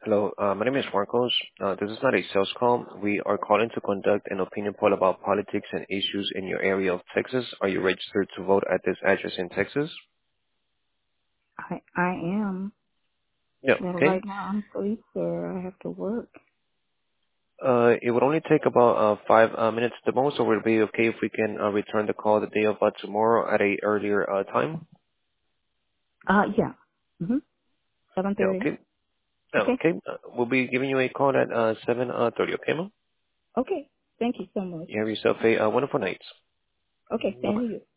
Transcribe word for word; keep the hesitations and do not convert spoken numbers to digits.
Hello, uh, my name is Marcos. Uh, this is not a sales call. We are calling to conduct an opinion poll about politics and issues in your area of Texas. Are you registered to vote at this address in Texas? I I am. Yeah, But okay. right now I'm asleep, sir. I have to work. Uh, it would only take about uh, five uh, minutes at the most, or would it be okay if we can uh, return the call the day of uh, tomorrow at a earlier uh, time? Uh, yeah. Mhm. Seven Yeah, thirty. okay. Uh, Okay. okay, uh, we'll be giving you a call at uh, seven thirty, okay, ma'am? Okay. Thank you so much. You have yourself a uh, wonderful night. Okay. Same Bye-bye. to you.